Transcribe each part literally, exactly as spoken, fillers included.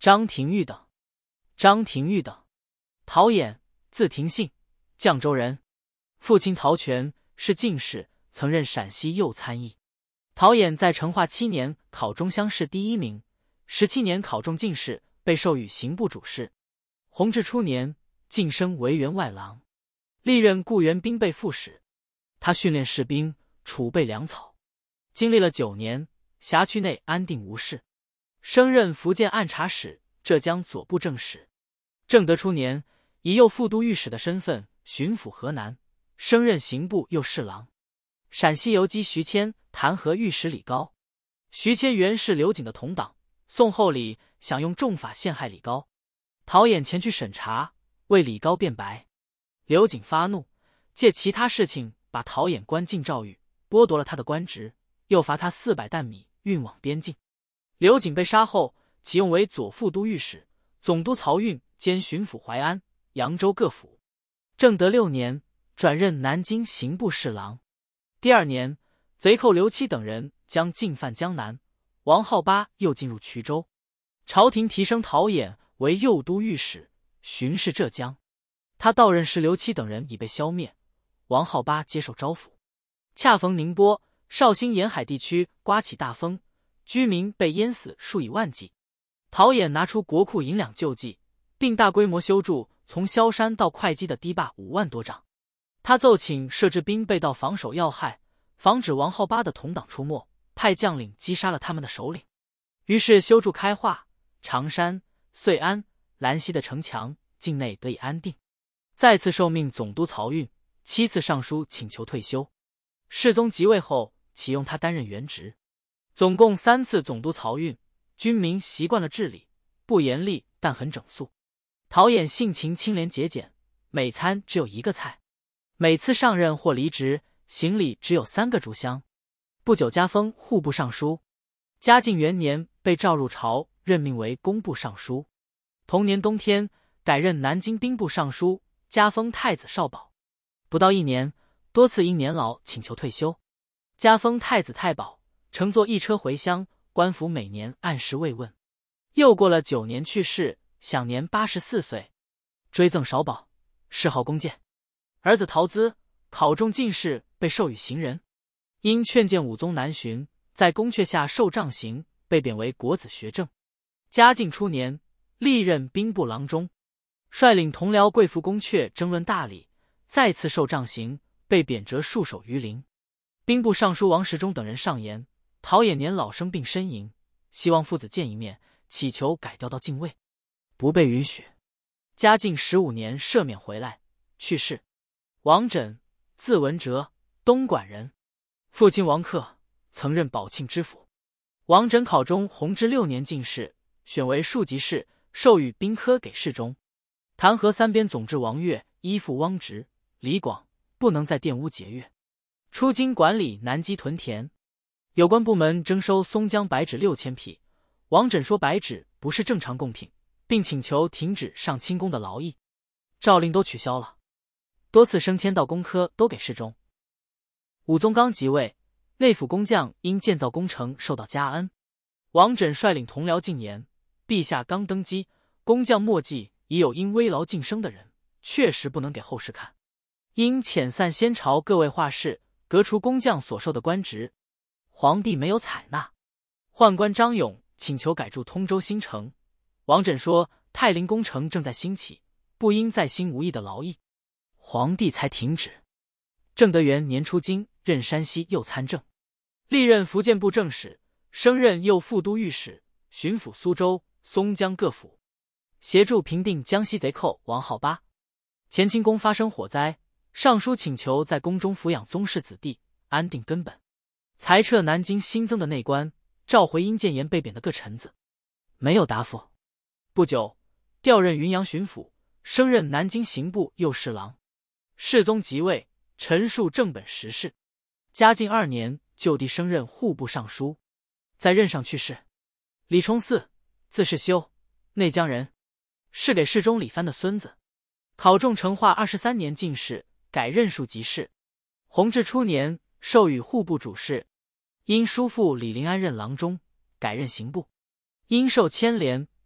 张廷玉等。张廷玉等，陶衍，字廷信，绛州人，父亲陶全是进士，曾任陕西右参议。陶衍在成化七年考中乡试第一名，十七年考中进士，被授予刑部主事。弘治初年晋升为员外郎，历任固原兵备副使。他训练士兵，储备粮草，经历了九年，辖区内安定无事。升任福建按察使、浙江左布政使。正德初年，以右副都御史的身份巡抚河南，升任刑部右侍郎。陕西游击徐谦弹劾御史李高，徐谦原是刘瑾的同党，宋厚礼想用重法陷害李高，陶衍前去审查，为李高辩白。刘瑾发怒，借其他事情把陶衍关进诏狱，剥夺了他的官职，又罚他四百担米运往边境。刘瑾被杀后，启用为左副都御史、总督漕运兼巡抚淮安、扬州各府。正德六年，转任南京刑部侍郎。第二年，贼寇刘期等人将进犯江南，王浩八又进入衢州。朝廷提升陶衍为右都御史，巡视浙江。他到任时，刘期等人已被消灭，王浩八接受招抚。恰逢宁波、绍兴沿海地区刮起大风，居民被淹死数以万计。陶衍拿出国库银两救济，并大规模修筑从萧山到会稽的堤坝五万多丈。他奏请设置兵备到防守要害，防止王浩八的同党出没，派将领击杀了他们的首领。于是修筑开化、常山、遂安、兰溪的城墙，境内得以安定。再次受命总督漕运，七次上书请求退休。世宗即位后，启用他担任原职，总共三次总督漕运。军民习惯了治理，不严厉但很整肃。陶衍性情清廉节俭，每餐只有一个菜。每次上任或离职，行李只有三个竹箱。不久加封户部尚书。嘉靖元年被召入朝，任命为工部尚书。同年冬天，改任南京兵部尚书，加封太子少保。不到一年，多次因年老请求退休，加封太子太保，乘坐一车回乡，官府每年按时慰问。又过了九年去世，享年八十四岁。追赠少保，谥号恭鉴。儿子陶资考中进士，被授予行人，因劝谏武宗南巡，在宫阙下受杖刑，被贬为国子学政。嘉靖初年，历任兵部郎中，率领同僚贵妇宫阙争论大理，再次受杖刑，被贬谪戍守榆林。兵部尚书王时中等人上言，陶衍年老生病呻吟，希望父子见一面，祈求改调到禁卫，不被允许。嘉靖十五年赦免回来，去世。王枕，字文哲，东莞人，父亲王克曾任宝庆知府。王枕考中弘治六年进士，选为庶吉士，授予兵科给事中。弹劾三边总制王悦依附汪直、李广，不能在玷污节约。出京管理南矶屯田，有关部门征收松江白纸六千匹。王枕说白纸不是正常贡品，并请求停止上清宫的劳役，诏令都取消了。多次升迁到工科都给事中。武宗刚即位，内府工匠因建造工程受到加恩，王枕率领同僚进言，陛下刚登基，工匠墨迹已有因危劳晋升的人，确实不能给后世看。因遣散先朝各位画士，革除工匠所受的官职，皇帝没有采纳。宦官张勇请求改筑通州新城，王枕说泰陵工程正在兴起，不应再兴无益的劳役，皇帝才停止。正德元年出京，任山西右参政，历任福建布政使，升任右副都御史，巡抚苏州、松江各府，协助平定江西贼寇王浩八。乾清宫发生火灾，上书请求在宫中抚养宗室子弟，安定根本。裁撤南京新增的内官，召回因谏言被贬的各臣子，没有答复。不久，调任云阳巡抚，升任南京刑部右侍郎。世宗即位，陈述正本实事。嘉靖二年，就地升任户部尚书，在任上去世。李崇嗣，字世修，内江人，是给世宗李藩的孙子。考中成化二十三年进士，改任庶吉士。弘治初年，授予户部主事。因叔父李临安任郎中，改任刑部。因受牵连，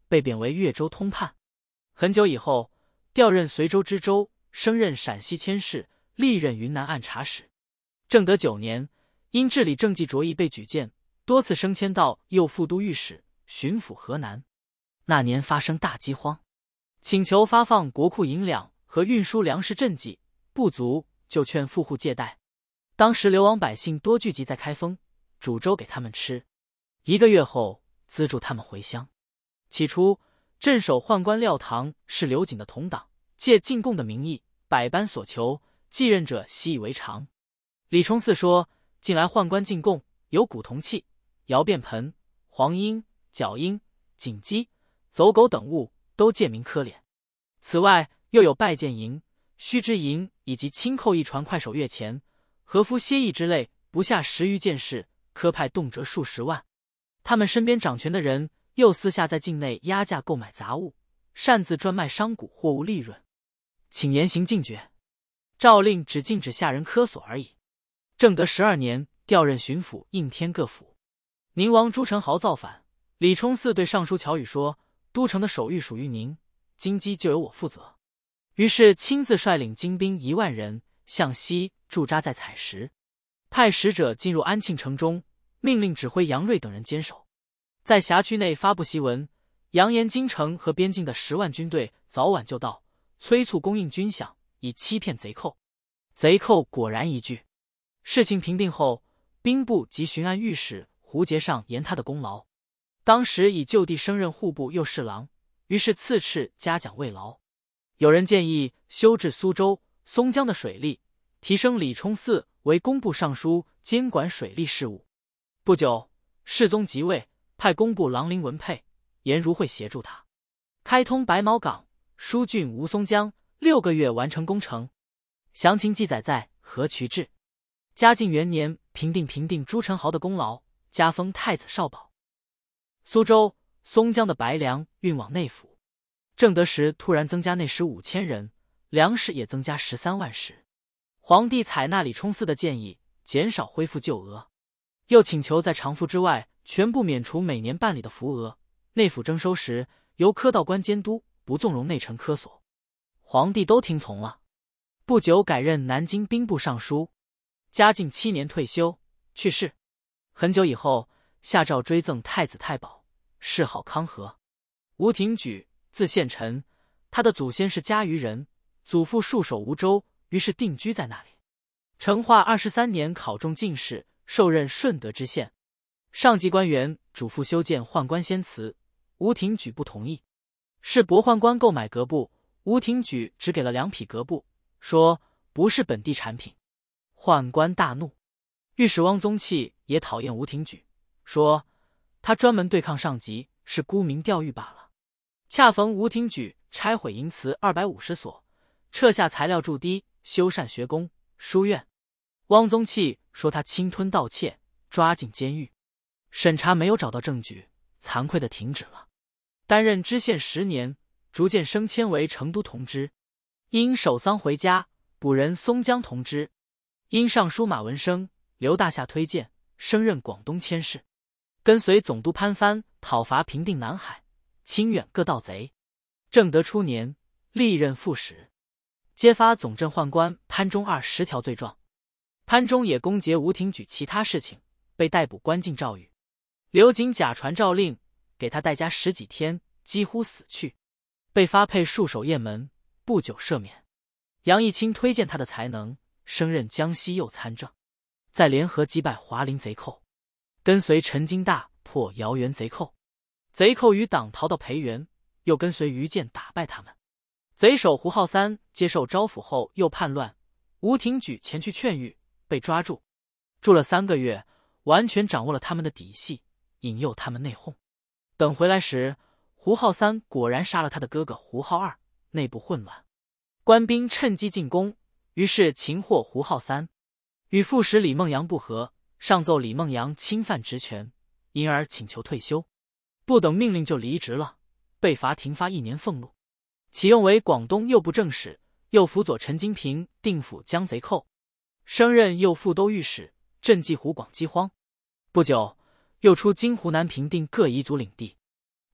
被贬为越州通判。很久以后，调任随州知州，升任陕西佥事，历任云南按察使。正德九年，因治理政绩卓异被举荐，多次升迁到右副都御史、巡抚河南。那年发生大饥荒，请求发放国库银两和运输粮食赈济，不足就劝富户借贷。当时流亡百姓多聚集在开封，煮粥给他们吃。一个月后，资助他们回乡。起初，镇守宦官廖唐是刘瑾的同党，借进贡的名义，百般所求，继任者习以为常。李冲嗣说，近来宦官进贡，有古铜器、窑便盆、黄鹰、角鹰、锦鸡、走狗等物，都借名科敛。此外，又有拜见银、须知银以及轻扣一船快手月钱、和服歇役之类，不下十余件事，科派动辄数十万。他们身边掌权的人又私下在境内压价购买杂物，擅自专卖商贾货物利润，请严刑禁绝。诏令只禁止下人科索而已。正德十二年，调任巡抚应天各府。宁王朱宸濠造反，李冲嗣对尚书乔宇说：“都城的守御属于您，京畿就由我负责。”于是亲自率领精兵一万人向西驻扎在采石，派使者进入安庆城中，命令指挥杨锐等人坚守。在辖区内发布檄文，扬言京城和边境的十万军队早晚就到，催促供应军饷，以欺骗贼寇。贼寇果然一拒。事情平定后，兵部及巡按御史胡节上言他的功劳。当时已就地升任户部右侍郎，于是赐敕嘉奖慰劳。有人建议修治苏州、松江的水利，提升李冲嗣为工部尚书，监管水利事务。不久，世宗即位，派工部郎林文佩、颜如慧协助他，开通白毛港、疏浚吴淞江，六个月完成工程。详情记载在《河渠志》。嘉靖元年，平定平定朱宸濠的功劳，加封太子少保。苏州、松江的白粮运往内府。正德时突然增加内史五千人，粮食也增加十三万石。皇帝采纳李冲嗣的建议，减少恢复旧额，又请求在常赋之外全部免除每年办理的赋额。内府征收时由科道官监督，不纵容内臣科索。皇帝都听从了。不久改任南京兵部尚书。嘉靖七年退休，去世。很久以后，下诏追赠太子太保，谥号康和。吴廷举，字献臣，他的祖先是嘉鱼人，祖父戍守吴州，于是定居在那里。成化二十三年考中进士，受任顺德知县。上级官员嘱咐修建宦官仙祠，吴廷举不同意。是驳宦官购买革布，吴廷举只给了两匹革布，说不是本地产品。宦官大怒。御史汪宗祺也讨厌吴廷举，说他专门对抗上级，是沽名钓誉罢了。恰逢吴廷举拆毁营祠二百五十所，撤下材料筑堤，修缮学宫、书院。汪宗祺说他侵吞盗窃，抓进监狱。审查没有找到证据，惭愧地停止了。担任知县十年，逐渐升迁为成都同知。因守丧回家，补任松江同知。因尚书马文生、刘大夏推荐，升任广东佥事，跟随总督潘藩讨伐平定南海，清远各盗贼。正德初年，历任副使，揭发总镇宦官潘忠二十条罪状。潘忠也攻讦吴廷举其他事情，被逮捕关进诏狱。刘瑾假传诏令，给他代加十几天，几乎死去，被发配戍守雁门，不久赦免。杨义清推荐他的才能，升任江西右参政，再联合击败华林贼寇，跟随陈经大破姚元贼寇。贼寇余党逃到培元，又跟随余建打败他们。贼首胡浩三接受招抚后又叛乱，吴廷举前去劝谕，被抓住，住了三个月，完全掌握了他们的底细，引诱他们内讧。等回来时，胡浩三果然杀了他的哥哥胡浩二，内部混乱，官兵趁机进攻，于是擒获胡浩三，与副使李梦阳不和，上奏李梦阳侵犯职权，因而请求退休，不等命令就离职了，被罚停发一年俸禄。启用为广东右布政使，又辅佐陈金平定府江贼寇，升任右副都御史，赈济湖广饥荒。不久，又出京湖南平定各彝族领地。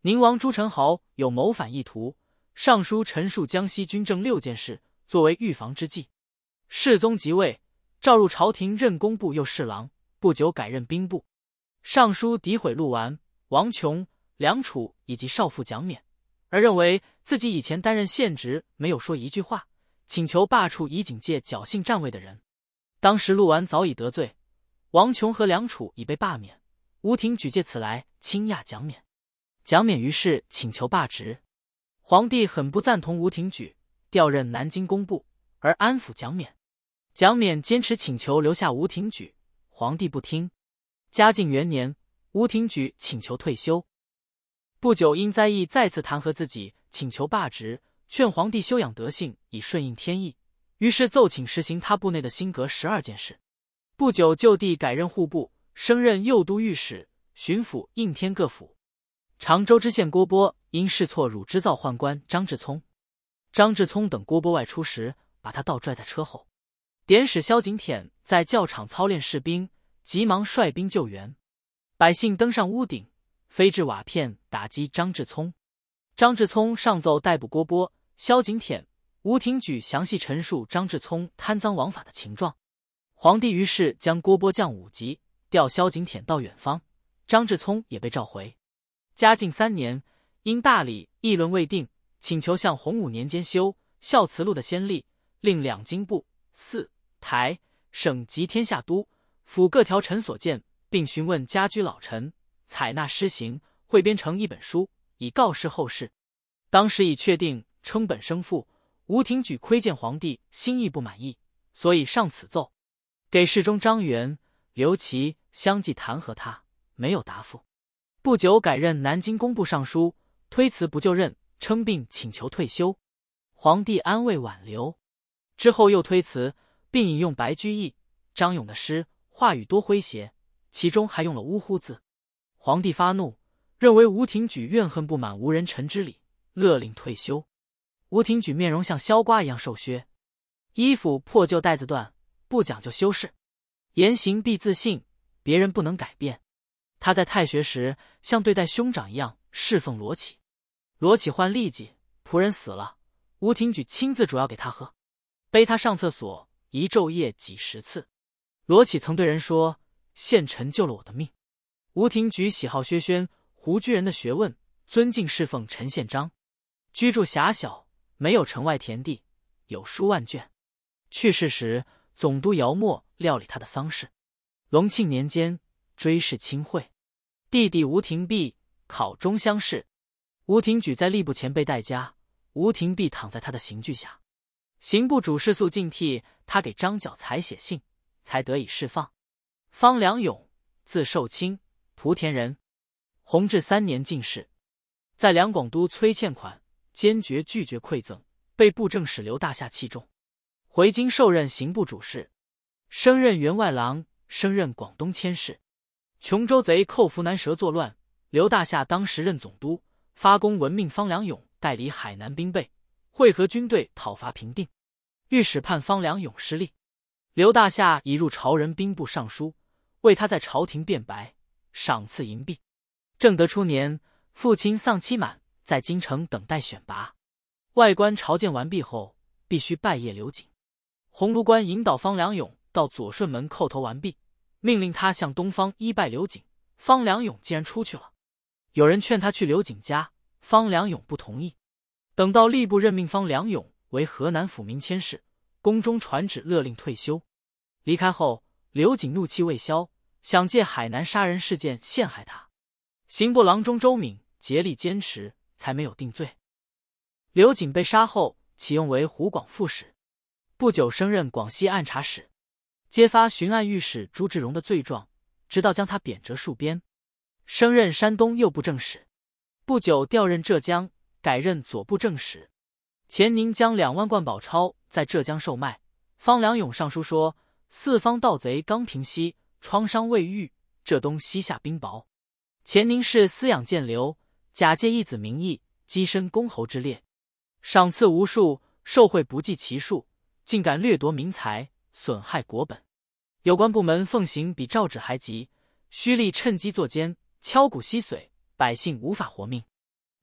宁王朱宸濠有谋反意图，上书陈述江西军政六件事，作为预防之计。世宗即位，召入朝廷任工部右侍郎，不久改任兵部。上书诋毁陆完、王琼、梁楚以及少傅蒋勉，而认为自己以前担任县职没有说一句话，请求罢黜以警戒侥幸占位的人。当时陆完早已得罪，王琼和梁楚已被罢免，吴廷举借此来倾轧蒋勉。蒋勉于是请求罢职，皇帝很不赞同吴廷举，调任南京工部，而安抚蒋勉。蒋勉坚持请求留下吴廷举，皇帝不听。嘉靖元年，吴廷举请求退休。不久因灾异再次弹劾自己，请求罢职，劝皇帝修养德性，以顺应天意，于是奏请实行他部内的新革十二件事。不久就地改任户部，升任右都御史、巡抚应天各府。常州知县郭波因试错辱织造宦官张志聪，张志聪等郭波外出时，把他倒拽在车后。典史萧景舔在教场操练士兵，急忙率兵救援。百姓登上屋顶，飞掷瓦片打击张志聪。张志聪上奏逮捕郭波、萧景舔、吴廷举，详细陈述张志聪贪赃枉法的情状。皇帝于是将郭波降五级，调萧景舔到远方，张志聪也被召回。嘉靖三年，因大理议论未定，请求向洪武年间修孝慈路的先例，令两京部、四台、省及天下都府各条臣所见，并询问家居老臣，采纳施行，汇编成一本书，以告示后世。当时已确定称本生父，吴廷举窥见皇帝心意不满意，所以上此奏，给侍中张元、刘琦相继弹劾他，没有答复。不久改任南京工部尚书，推辞不就任，称病请求退休。皇帝安慰挽留，之后又推辞，并引用白居易、张勇的诗，话语多诙谐，其中还用了呜呼字。皇帝发怒，认为吴廷举怨恨不满无人臣之礼，勒令退休。吴廷举面容像削瓜一样瘦削，衣服破旧带子断，不讲究修饰，言行必自信，别人不能改变。他在太学时像对待兄长一样侍奉罗启，罗启患痢疾，仆人死了，吴廷举亲自煮药给他喝，背他上厕所一昼夜几十次。罗启曾对人说，县臣救了我的命。吴廷举喜好薛轩、胡居人的学问，尊敬侍奉陈宪章，居住狭小，没有城外田地，有书万卷。去世时，总督姚默料理他的丧事。隆庆年间，追谥钦惠。弟弟吴廷弼考中乡试，吴廷举在吏部前被代家，吴廷弼躺在他的刑具下，刑部主事肃敬替他给张角才写信，才得以释放。方良勇，字寿卿，莆田人，弘治三年进士，在两广都催欠款，坚决拒绝馈赠，被布政使刘大夏器重，回京受任刑部主事，升任员外郎，升任广东佥事。琼州贼寇扶南蛇作乱，刘大夏当时任总督，发公文命方良勇代理海南兵备，会合军队讨伐平定。御史判方良勇失利，刘大夏已入朝人兵部尚书，为他在朝廷辩白，赏赐银币。正德初年，父亲丧期满，在京城等待选拔。外官朝见完毕后，必须拜谒刘瑾。鸿胪官引导方良勇到左顺门叩头完毕，命令他向东方依拜刘瑾。方良勇竟然出去了。有人劝他去刘瑾家，方良勇不同意。等到吏部任命方良勇为河南府民佥事，宫中传旨勒令退休。离开后，刘瑾怒气未消，想借海南杀人事件陷害他。刑部郎中周敏竭力坚持，才没有定罪。刘瑾被杀后，启用为湖广副使，不久升任广西按察使，揭发巡按御史朱志荣的罪状，直到将他贬谪戍边。升任山东右布政使，不久调任浙江，改任左布政使。钱宁将两万贯宝钞在浙江售卖，方良勇上书说，四方盗贼刚平息，创伤未愈，浙东西下冰雹。钱宁是私养贱流，假借义子名义，跻身公侯之列，赏赐无数，受贿不计其数，竟敢掠夺民财，损害国本。有关部门奉行比诏旨还急，虚吏趁机作奸，敲骨吸髓，百姓无法活命。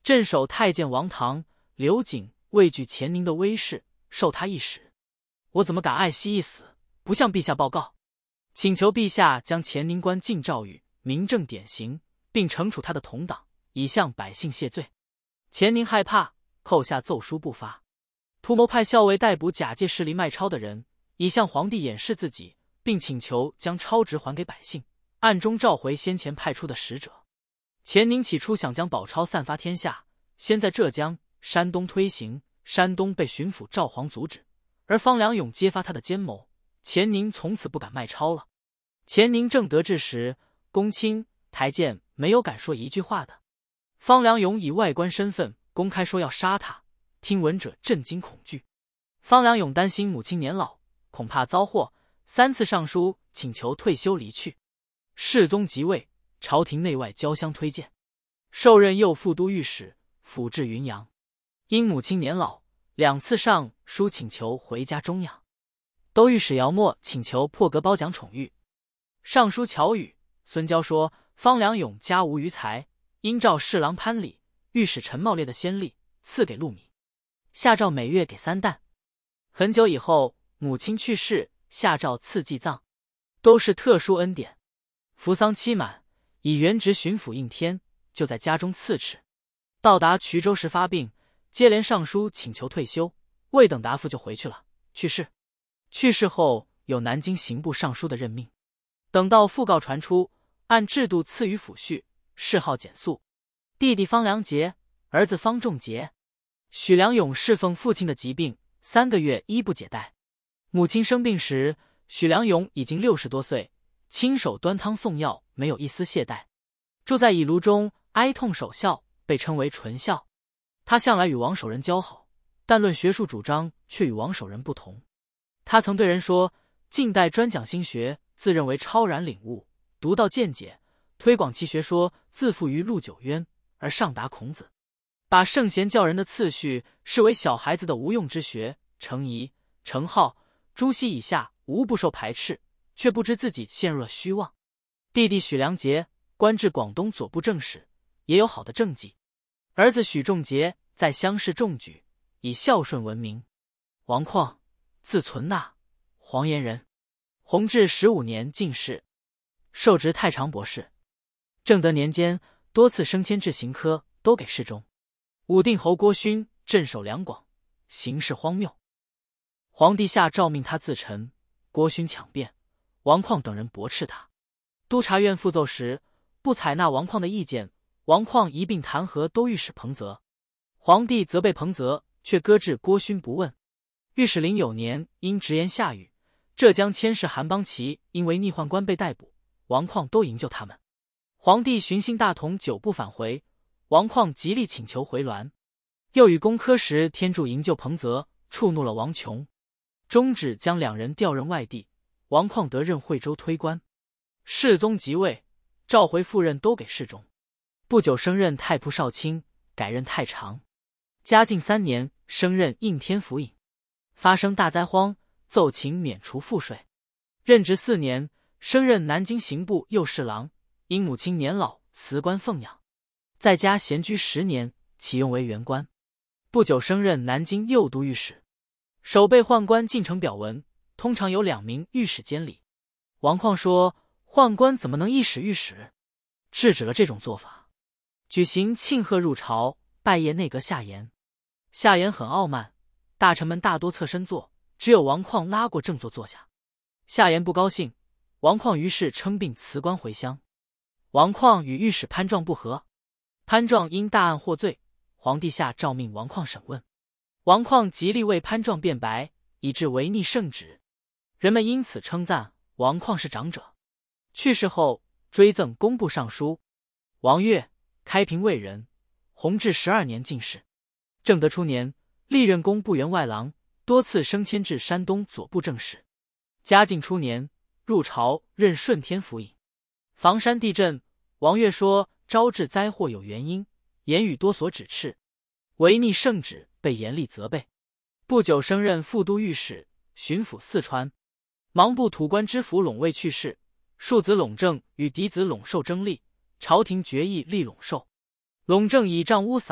镇守太监王唐、刘瑾畏惧钱宁的威势，受他一使。我怎么敢爱惜一死，不向陛下报告？请求陛下将钱宁关进诏狱，明正典刑，并惩处他的同党，以向百姓谢罪。钱宁害怕，扣下奏书不发。图谋派校尉逮捕假借势力卖钞的人，以向皇帝掩饰自己，并请求将钞值还给百姓，暗中召回先前派出的使者。钱宁起初想将宝钞散发天下，先在浙江、山东推行，山东被巡抚赵璜阻止，而方良勇揭发他的奸谋，钱宁从此不敢卖钞了。钱宁正得志时，公卿、台谏没有敢说一句话的。方良勇以外官身份公开说要杀他，听闻者震惊恐惧。方良勇担心母亲年老，恐怕遭祸，三次上书请求退休离去。世宗即位，朝廷内外交相推荐，受任右副都御史，辅治云阳。因母亲年老，两次上书请求回家终养。都御史姚默请求破格褒奖宠遇。尚书乔宇、孙交说方良勇家无余财，应照侍郎潘礼、御史陈茂烈的先例，赐给禄米，下诏每月给三担。很久以后，母亲去世，下诏赐祭葬，都是特殊恩典。服丧期满，以原职巡抚应天，就在家中赐敕。到达衢州时发病，接连上书请求退休，未等答复就回去了，去世。去世后有南京刑部尚书的任命。等到讣告传出，按制度赐予抚恤，谥号简肃。弟弟方良节，儿子方仲节。许良勇侍奉父亲的疾病，三个月医不解带。母亲生病时，许良勇已经六十多岁，亲手端汤送药，没有一丝懈怠。住在倚庐中，哀痛守孝，被称为纯孝。他向来与王守仁交好，但论学术主张却与王守仁不同。他曾对人说，近代专讲心学，自认为超然领悟，独到见解，推广其学说，自负于陆九渊，而上达孔子。把圣贤教人的次序视为小孩子的无用之学，程颐、程颢、朱熹以下无不受排斥，却不知自己陷入了虚妄。弟弟许良节官至广东左部正使，也有好的政绩。儿子许仲节在乡试中举，以孝顺闻名。王旷，字存纳，黄岩人。弘治十五年进士，授直太常博士。正德年间多次升迁至刑科，都给事中。武定侯郭勋镇守两广，行事荒谬。皇帝下诏命他自陈，郭勋抢辩，王旷等人驳斥他。督察院复奏时，不采纳王旷的意见，王旷一并弹劾都御史彭泽。皇帝责备彭泽，却搁置郭勋不问。御史林有年因直言下狱，浙江佥事韩邦奇因为逆宦官被逮捕，王旷都营救他们。皇帝寻幸大同久不返回，王旷极力请求回銮。又与攻科时天助营救彭泽，触怒了王琼，终止将两人调任外地。王旷得任惠州推官。世宗即位，召回赴任都给事中。不久升任太仆少卿，改任太常。嘉靖三年升任应天府尹。发生大灾荒，奏请免除赋税。任职四年，升任南京刑部右侍郎，因母亲年老，辞官奉养。在家闲居十年，启用为员官。不久升任南京右都御史。守备宦官进呈表文，通常有两名御史监理。王旷说，宦官怎么能一使御史？制止了这种做法。举行庆贺入朝，拜谒内阁下言。下言很傲慢，大臣们大多侧身坐，只有王旷拉过正座坐下。下言不高兴，王旷于是称病辞官回乡。王旷与御史潘壮不和，潘壮因大案获罪，皇帝下诏命王旷审问。王旷极力为潘壮辩白，以致违逆圣旨。人们因此称赞王旷是长者。去世后追赠工部尚书。王悦，开平卫人，弘治十二年进士。正德初年历任工部员外郎，多次升迁至山东左部正使。嘉靖初年入朝任顺天府尹。房山地震，王悦说招致灾祸有原因，言语多所指斥，违逆圣旨，被严厉责备。不久升任副都御史，巡抚四川。芒部土官知府陇卫去世，庶子陇正与嫡子陇寿争立，朝廷决议立陇寿。陇正倚仗乌撒，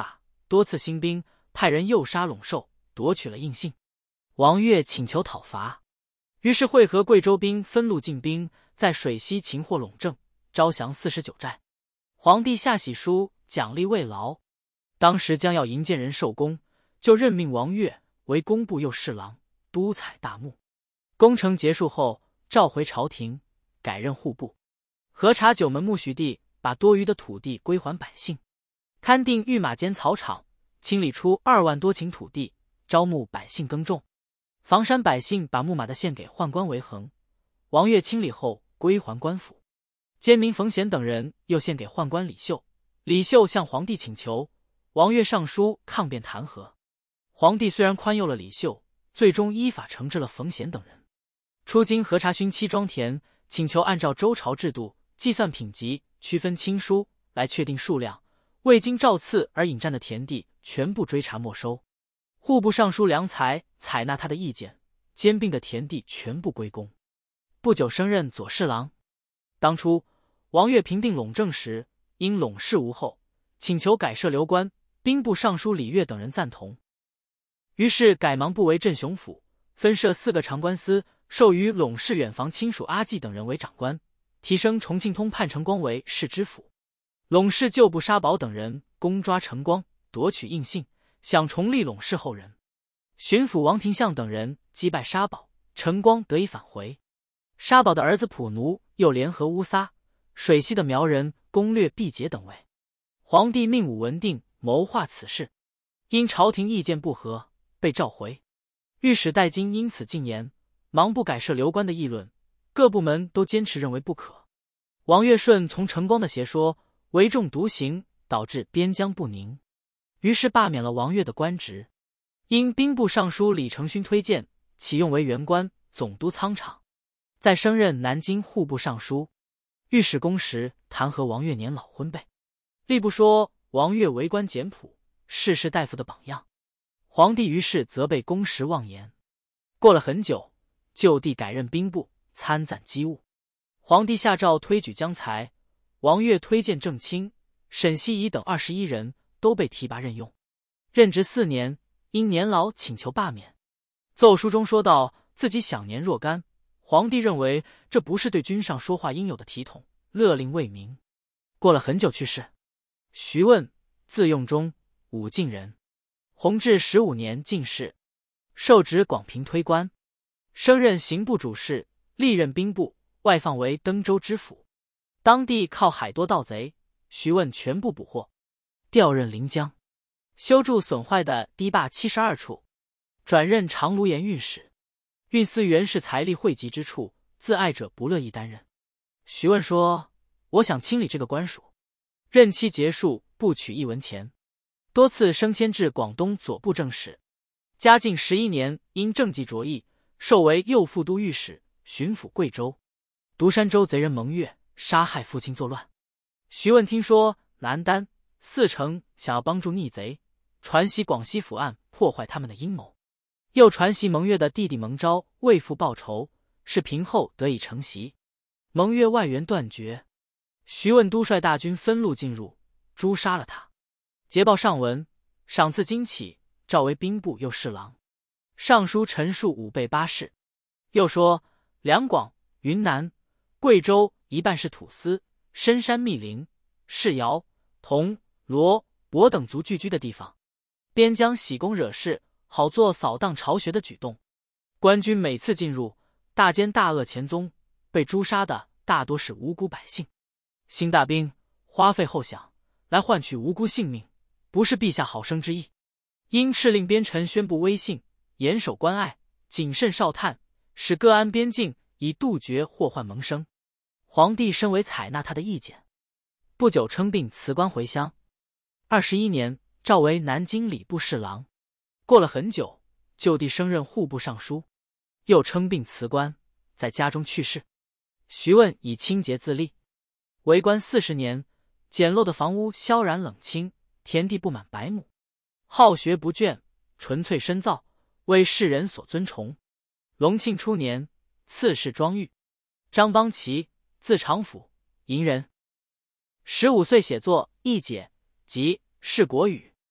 多次兴兵，派人诱杀陇兽，夺取了印信。王悦请求讨伐，于是会合贵州兵，分路进兵，在水西擒获陇郑，招降四十九寨。皇帝下喜书，奖励慰劳。当时将要迎见人受功，就任命王悦为工部右侍郎，督采大牧。工程结束后，召回朝廷，改任户部。核查九门牧许地，把多余的土地归还百姓。勘定御马监草场，清理出二万多顷土地，招募百姓耕种。房山百姓把牧马的献给宦官为衡，王悦清理后归还官府。监民冯贤等人又献给宦官李秀，李秀向皇帝请求，王悦上书抗辩弹劾。皇帝虽然宽宥了李秀，最终依法惩治了冯贤等人。出京核查勋戚庄田，请求按照周朝制度计算品级，区分亲疏来确定数量，未经诏赐而引占的田地全部追查没收。户部尚书梁才采纳他的意见，兼并的田地全部归公。不久升任左侍郎。当初王悦平定陇郑时，因陇事无后，请求改设流官，兵部尚书李悦等人赞同，于是改芒部为镇雄府，分设四个长官司，授予陇氏远房亲属阿济等人为长官，提升重庆通判陈光为市知府。陇氏旧部沙宝等人攻抓陈光，夺取印信，想重立陇氏后人。巡抚王廷相等人击败沙宝，陈光得以返回。沙宝的儿子普奴又联合乌撒、水西的苗人攻略毕节等位。皇帝命武文定谋划此事，因朝廷意见不合，被召回。御史戴金因此进言，忙不改设流官的议论，各部门都坚持认为不可。王悦顺从陈光的邪说，唯众独行，导致边疆不宁，于是罢免了王悦的官职。因兵部尚书李承勋推荐，启用为原官，总督仓场，再升任南京户部尚书。御史公时弹劾王悦年老昏悖，吏部说王悦为官简朴，世士大夫的榜样。皇帝于是责备公时妄言。过了很久，就地改任兵部，参赞机务。皇帝下诏推举将才，王悦推荐郑清、沈希夷等二十一人都被提拔任用，任职四年，因年老请求罢免。奏书中说道自己享年若干，皇帝认为这不是对君上说话应有的体统，勒令未明。过了很久去世。徐问，字用忠，武进人，弘治十五年进士，受职广平推官，升任刑部主事，历任兵部，外放为登州知府。当地靠海多盗贼，徐问全部捕获，调任临江，修筑损坏的堤坝七十二处，转任长芦盐运使。运司原是财力汇集之处，自爱者不乐意担任。徐问说：“我想清理这个官署。”任期结束，不取一文钱。多次升迁至广东左布政使。嘉靖十一年，因政绩卓异，授为右副都御史，巡抚贵州。独山州贼人蒙越杀害父亲作乱。徐问听说南丹、四城想要帮助逆贼，传习广西府案，破坏他们的阴谋。又传习蒙越的弟弟蒙昭为父报仇，是平后得以承袭。蒙越外援断绝，徐问督率大军分路进入，诛杀了他。捷报上文，赏赐金起，召为兵部右侍郎。上书陈述五备八事。又说两广、云南、贵州一半是土司、深山密林，是瑶、铜、罗、亳等族聚居的地方，边疆喜功惹事，好做扫荡巢穴的举动。官军每次进入，大奸大恶前踪，被诛杀的大多是无辜百姓。兴大兵，花费后饷，来换取无辜性命，不是陛下好生之意。因敕令边臣宣布威信，严守关隘，谨慎哨探，使各安边境，以杜绝祸患萌生。皇帝深为采纳他的意见，不久称病辞官回乡。二十一年，召为南京礼部侍郎。过了很久，就地升任户部尚书，又称病辞官，在家中去世。徐问以清洁自立，为官四十年，简陋的房屋萧然冷清，田地不满百亩，好学不倦，纯粹深造，为世人所尊崇。隆庆初年，赐谥庄玉。张邦奇，字长甫，银人。十五岁写作《易解》及《释国语》，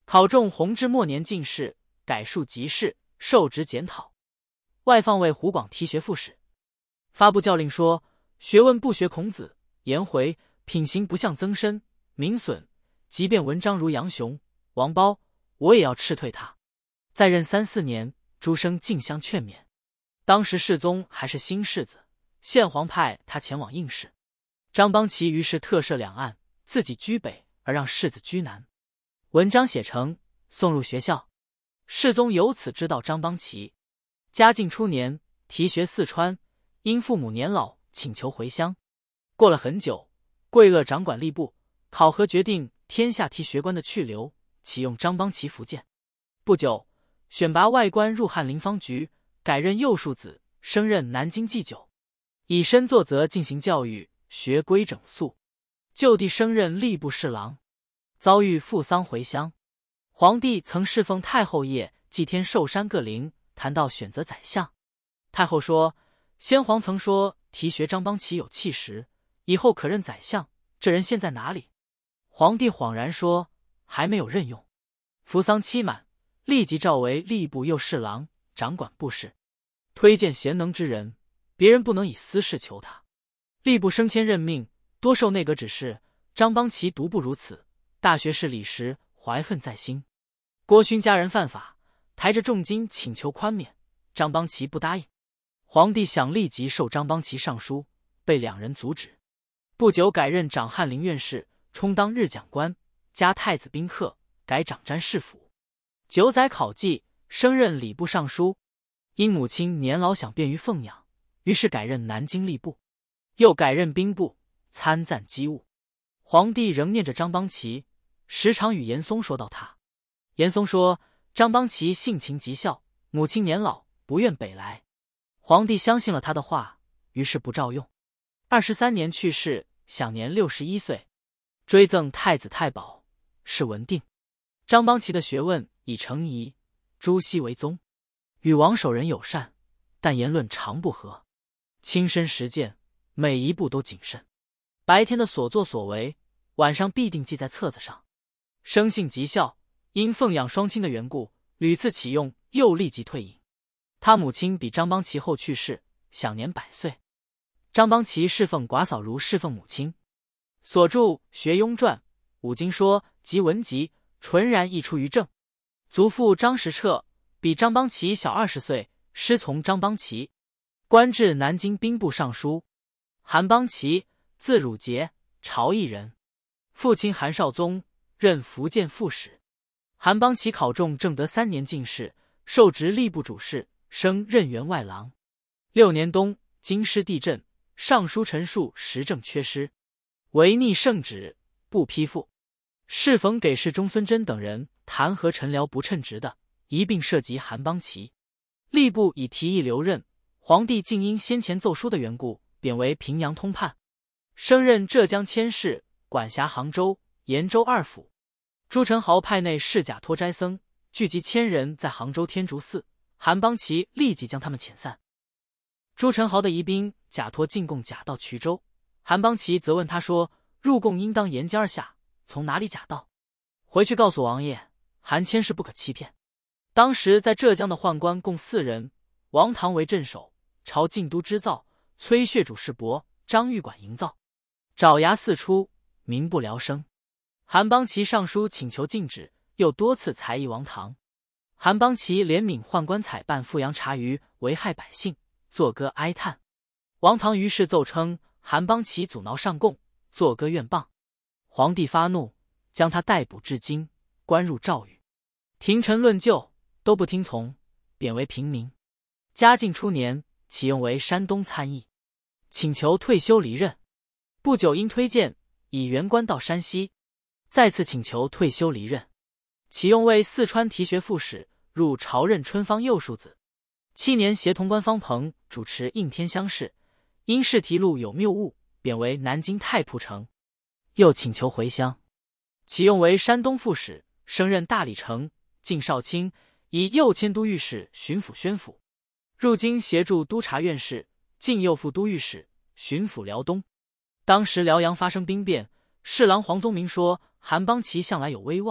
考中弘治末年进士，改数籍士，授职检讨。外放为湖广提学副使。发布教令说，学问不学孔子，颜回，品行不像曾参、闵损，即便文章如杨雄、王褒，我也要斥退他。在任三四年，诸生竞相劝勉。当时世宗还是新世子，宪皇派他前往应试。张邦齐于是特设两岸，自己居北，而让世子居南。文章写成，送入学校。世宗由此知道张邦齐。嘉靖初年，提学四川，因父母年老，请求回乡。过了很久，贵鄂掌管吏部，考核决定天下提学官的去留，启用张邦齐福建。不久，选拔外官入翰林方局，改任右庶子，升任南京祭酒，以身作则进行教育，学规整肃。就地升任吏部侍郎。遭遇父丧回乡，皇帝曾侍奉太后掖、祭天、寿山各陵，谈到选择宰相。太后说，先皇曾说提学张邦齐有气时，以后可任宰相，这人现在哪里？皇帝恍然说，还没有任用。服丧期满，立即召为吏部右侍郎，掌管部事，推荐贤能之人，别人不能以私事求他。吏部升迁任命，多受内阁指示，张邦齐独不如此。大学士李时怀恨在心，郭勋家人犯法，抬着重金请求宽免，张邦齐不答应。皇帝想立即授张邦齐尚书，被两人阻止。不久改任掌翰林院士，充当日讲官，加太子宾客，改掌詹事府。九载考绩，升任礼部尚书。因母亲年老想便于奉养，于是改任南京吏部，又改任兵部，参赞机务。皇帝仍念着张邦齐，时常与严嵩说到他。严嵩说，张邦齐性情极孝，母亲年老，不愿北来。皇帝相信了他的话，于是不召用。二十三年去世，享年六十一岁，追赠太子太保，谥文定。张邦齐的学问以程颐、朱熹为宗，与王守仁友善，但言论常不合，亲身实践，每一步都谨慎。白天的所作所为，晚上必定记在册子上。生性极孝，因奉养双亲的缘故，屡次启用，又立即退隐。他母亲比张邦齐后去世，享年百岁。张邦齐侍奉寡嫂如侍奉母亲，所著《学庸传》《五经说》及文集，纯然溢出于正。祖父张时彻比张邦齐小二十岁，师从张邦齐，官至南京兵部尚书。韩邦齐，字汝节，潮邑人，父亲韩绍宗，任福建副使。韩邦齐考中正德三年进士，受职吏部主事，升任员外郎。六年冬，京师地震，尚书陈述时政缺失，违逆圣旨，不批复。适逢给事中孙贞等人弹劾陈辽不称职的，一并涉及韩邦齐。吏部已提议留任，皇帝竟因先前奏书的缘故，贬为平阳通判，升任浙江佥事，管辖杭州、延州二府。朱宸濠派内侍假托斋僧，聚集千人在杭州天竺寺，韩邦齐立即将他们遣散。朱宸濠的疑兵假托进贡假到衢州，韩邦齐则问他说，入贡应当沿街而下，从哪里假到？回去告诉王爷，韩谦是不可欺骗。当时在浙江的宦官共四人，王唐为镇守，朝晋都织造，崔血主事伯，张玉管营造，爪牙四出，民不聊生。韩邦齐上书请求禁止，又多次裁议王唐。韩邦齐怜悯宦官采办富阳茶余，危害百姓，作歌哀叹。王唐于是奏称韩邦齐阻挠上贡，作歌怨谤。皇帝发怒，将他逮捕至京，关入诏狱。廷臣论旧，都不听从，贬为平民。嘉靖初年，启用为山东参议，请求退休离任。不久因推荐，以原官到山西，再次请求退休离任。启用为四川提学副使，入朝任春芳右庶子。七年协同官方鹏主持应天乡试，因试题录有谬误，贬为南京太仆丞。又请求回乡，启用为山东副使，升任大理丞。晋少卿以右迁都御史、巡抚宣抚，入京协助督察院事，晋右副都御史、巡抚辽东。当时辽阳发生兵变，侍郎黄宗明说韩邦齐向来有威望，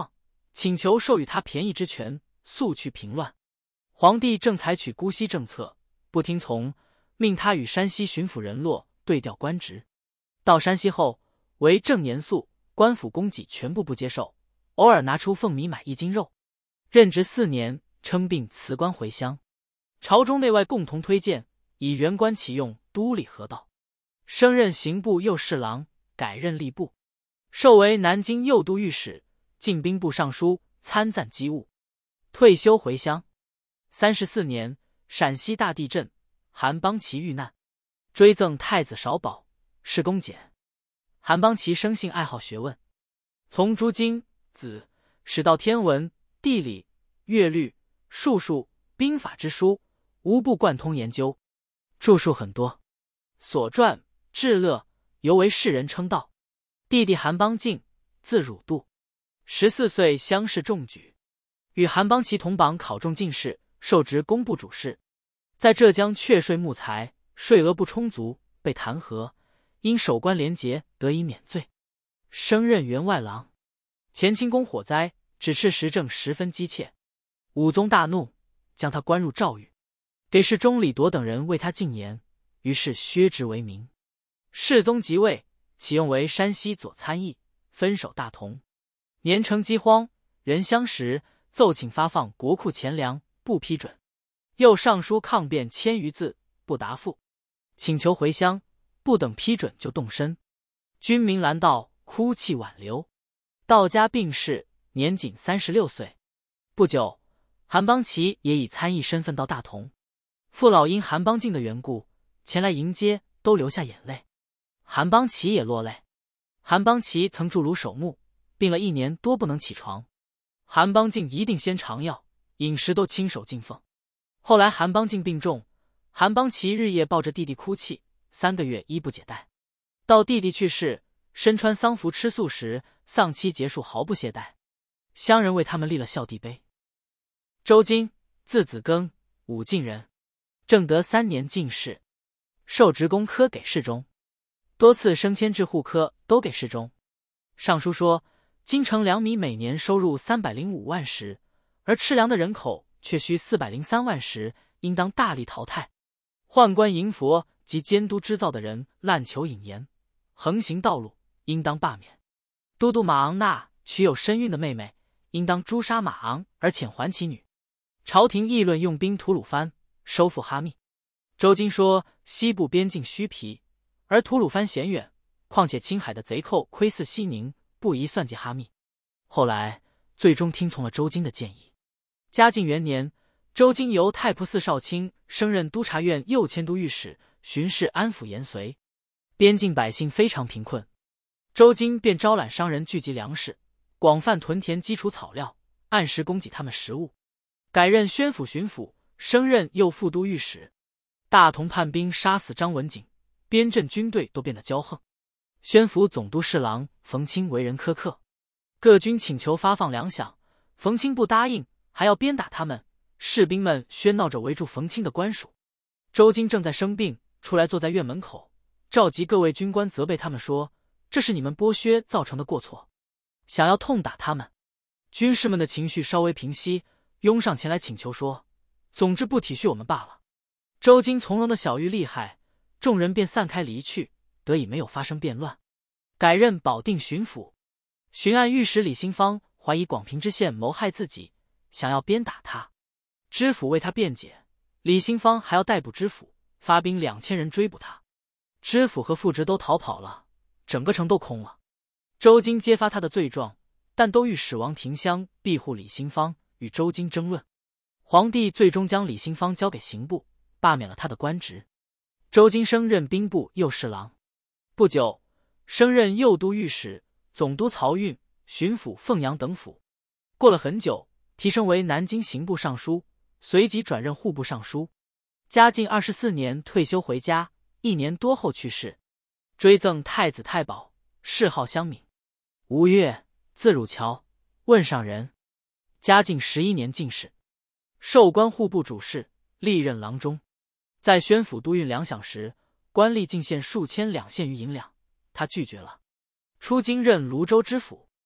请求授予他便宜之权，速去平乱。皇帝正采取姑息政策，不听从，命他与山西巡抚任洛对调官职。到山西后，为正严肃，官府供给全部不接受，偶尔拿出俸米买一斤肉。任职四年，称病辞官回乡。朝中内外共同推荐，以原官启用都理河道，升任刑部右侍郎，改任吏部，授为南京右都御史、进兵部尚书，参赞机务。退休回乡。三十四年，陕西大地震，韩邦琦遇难，追赠太子少保，谥公简。韩邦琦生性爱好学问，从诸经、子史到天文、地理、乐律、术数、兵法之书，无不贯通研究，著述很多。所传至乐，尤为世人称道。弟弟韩邦敬，字汝度，十四岁乡试中举，与韩邦琦同榜考中进士，受职工部主事。在浙江确税募财，税额不充足，被弹劾，因守官廉洁，得以免罪，升任员外郎。乾清宫火灾，指斥时政十分激切，武宗大怒，将他关入诏狱，给事中李铎等人为他进言，于是削职为民。世宗即位，启用为山西左参议，分守大同。年成饥荒，人相食，奏请发放国库钱粮，不批准，又上书抗辩千余字，不答复，请求回乡，不等批准就动身。军民拦道，哭泣挽留。到家病逝，年仅三十六岁。不久，韩邦琦也以参议身份到大同，父老因韩邦敬的缘故前来迎接，都流下眼泪。韩邦琦也落泪。韩邦琦曾筑庐守墓，病了一年多不能起床，韩邦敬一定先尝药，饮食都亲手进奉。后来韩邦敬病重，韩邦琦日夜抱着弟弟哭泣，三个月衣不解带。到弟弟去世，身穿丧服吃素时，丧期结束毫不懈怠。乡人为他们立了孝弟碑。周金，字子庚，武进人，正德三年进士，授职工科给事中，多次升迁至户科都给事中。上书说，京城粮米每年收入三百零五万石，而吃粮的人口却需四百零三万石，应当大力淘汰。宦官迎佛及监督织造的人滥求引言，横行道路，应当罢免。都督马昂纳娶有身孕的妹妹，应当诛杀马昂而遣还其女。朝廷议论用兵吐鲁番，收复哈密。周金说，西部边境虚疲，而吐鲁番险远，况且青海的贼寇窥伺西宁，不宜算计哈密。后来最终听从了周金的建议。嘉靖元年，周金由太仆寺少卿升任督察院右迁都御史，巡视安抚延绥。边境百姓非常贫困，周金便招揽商人聚集粮食，广泛屯田基础草料，按时供给他们食物。改任宣抚巡抚，升任右副都御史。大同叛兵杀死张文景，边镇军队都变得骄横。宣抚总督侍郎冯清为人苛刻，各军请求发放粮饷，冯清不答应，还要鞭打他们。士兵们喧闹着围住冯清的官署。周金正在生病，出来坐在院门口，召集各位军官责备他们说，这是你们剥削造成的过错，想要痛打他们。军士们的情绪稍微平息，拥上前来请求说，总之不体恤我们罢了。周金从容的小玉厉害，众人便散开离去，得以没有发生变乱。改任保定巡抚，巡按御史李兴芳怀疑广平知县谋害自己，想要鞭打他，知府为他辩解，李兴芳还要逮捕知府，发兵两千人追捕他。知府和副职都逃跑了，整个城都空了。周金揭发他的罪状，但都欲使王廷香庇护李兴芳，与周金争论。皇帝最终将李兴芳交给刑部，罢免了他的官职。周金升任兵部右侍郎，不久升任右都御史、总督漕运、巡抚凤阳等府。过了很久，提升为南京刑部尚书，随即转任户部尚书。嘉靖二十四年退休回家，一年多后去世，追赠太子太保，谥号襄敏。吴越，字汝桥，汶上人。嘉靖十一年进士，授官户部主事，历任郎中。在宣府督运粮饷时，官吏进献数千两献于银两，他拒绝了。出京任泸州知府，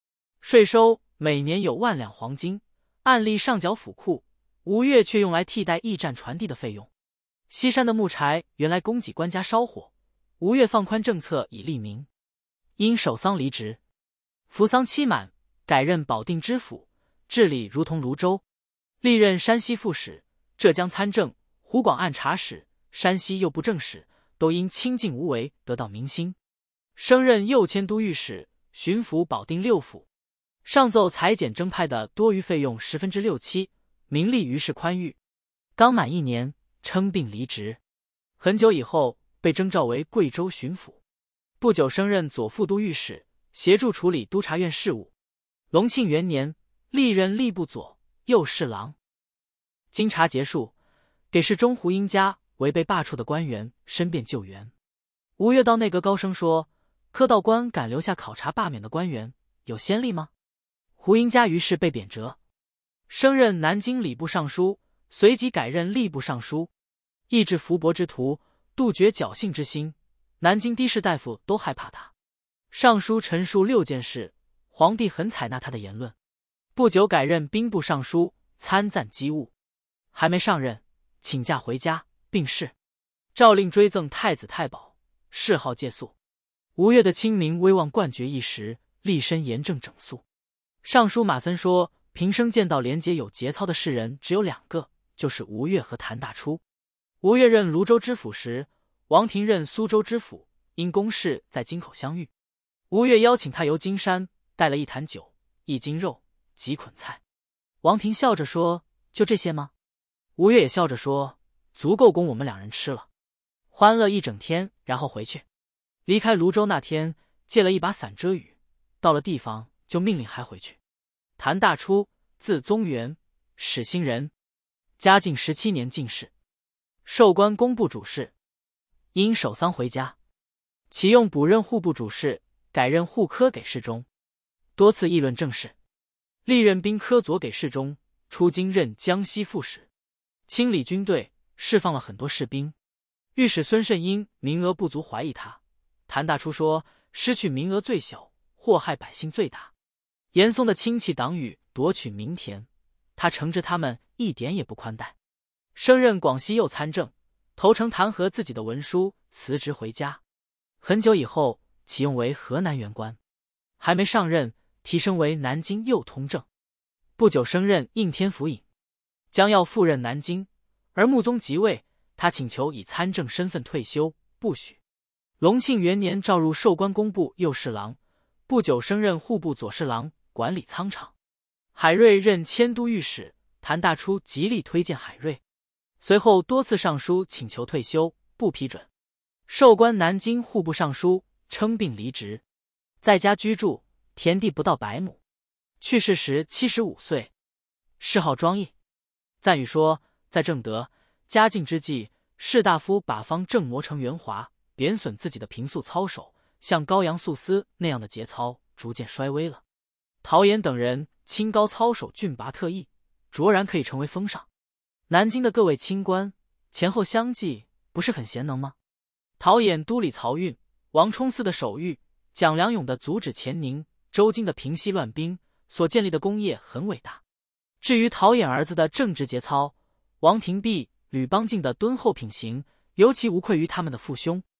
税收每年有万两黄金，按例上缴府库，吴越却用来替代驿站传递的费用。西山的木柴原来供给官家烧火，吴越放宽政策以利民。因守丧离职，服丧期满，改任保定知府，治理如同泸州。历任山西副使、浙江参政、湖广按察使、山西右布政使，都因清静无为得到民心。升任右迁都御史，巡抚保定六府。上奏裁减征派的多余费用十分之六七，民力于是宽裕。刚满一年，称病离职。很久以后，被征召为贵州巡抚。不久升任左副都御史，协助处理督察院事务。隆庆元年，历任吏部左右侍郎。经查结束，给事中胡英家为被罢黜的官员申辩救援。吴越到内阁高声说：“科道官敢留下考察罢免的官员，有先例吗？”胡英家于是被贬谪，升任南京礼部尚书，随即改任吏部尚书，抑制伏伯之徒，杜绝侥幸之心。南京的士大夫都害怕他。上书陈述六件事，皇帝很采纳他的言论。不久改任兵部尚书，参赞机务。还没上任，请假回家病逝，诏令追赠太子太保，谥号介肃。吴越的清明威望冠绝一时，立身严正整肃。尚书马森说，平生见到廉洁有节操的士人只有两个，就是吴越和谭大初。吴越任泸州知府时，王庭任苏州知府，因公事在京口相遇。吴越邀请他游金山，带了一坛酒、一斤肉、几捆菜。王庭笑着说：“就这些吗？”吴越也笑着说：“足够供我们两人吃了。”欢乐一整天，然后回去。离开泸州那天，借了一把伞遮雨，到了地方就命令还回去。谭大初，字宗元，始兴人，嘉靖十七年进士，授官工部主事。因守丧回家，启用补任户部主事，改任户科给事中，多次议论政事。历任兵科左给事中，出京任江西副使，清理军队，释放了很多士兵。御史孙慎因名额不足怀疑他，谭大初说：“失去名额最小，祸害百姓最大。”严嵩的亲戚党羽夺取民田，他惩治他们一点也不宽待。升任广西右参政，投诚弹劾自己的文书，辞职回家。很久以后，启用为河南员官，还没上任，提升为南京右通政。不久升任应天府尹，将要赴任南京，而穆宗即位，他请求以参政身份退休，不许。隆庆元年召入授官工部右侍郎，不久升任户部左侍郎，管理仓场。海瑞任迁都御史，谭大初极力推荐海瑞，随后多次上书请求退休，不批准。授官南京户部尚书，称病离职，在家居住，田地不到百亩。去世时七十五岁，谥号庄义。赞语说，在正德、嘉靖之际，士大夫把方正磨成圆滑，贬损自己的平素操守，像高阳素司那样的节操逐渐衰微了。陶岩等人清高操守，俊拔特异，卓然可以成为封赏。南京的各位清官前后相继，不是很贤能吗？陶衍督理漕运，王充嗣的守御，蒋良勇的阻止乾宁，周经的平息乱兵，所建立的功业很伟大。至于陶衍儿子的正直节操，王廷弼、吕邦敬的敦厚品行，尤其无愧于他们的父兄。